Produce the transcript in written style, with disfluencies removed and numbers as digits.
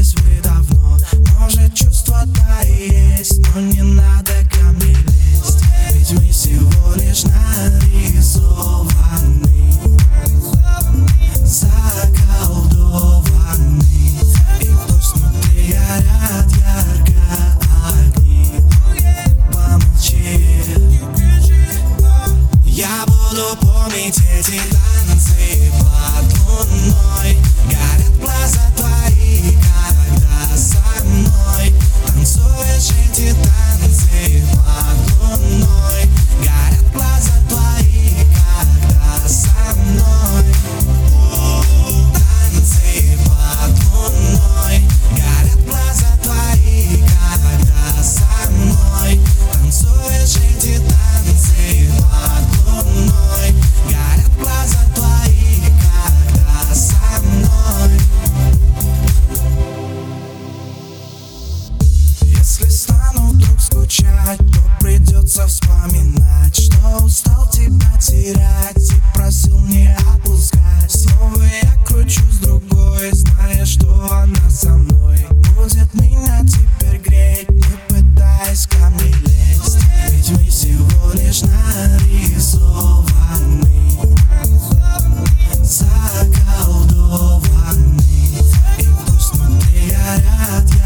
Расстались вы давно, может чувства-то и есть, но не надо ко мне лезть, ведь мы всего лишь нарисованы, заколдованы. И пусть внутри горят ярко огни, помолчи. Я буду помнить эти танцы под луной. Горят глаза твои, когда со мной танцуешь эти танцы под луной. Горят глаза твои, когда со мной танцы под луной. Горят глаза твои, когда со мной танцуешь эти танцы под луной. Горят глаза твои, когда со мной. Если стану вдруг скучать, то придется вспоминать, что устал тебя терять и просил не отпускать. Снова я кручусь другой, зная, что она со мной будет меня теперь греть, не пытаясь ко мне лезть, ведь мы всего лишь нарисованы, заколдованы. И пусть внутри горят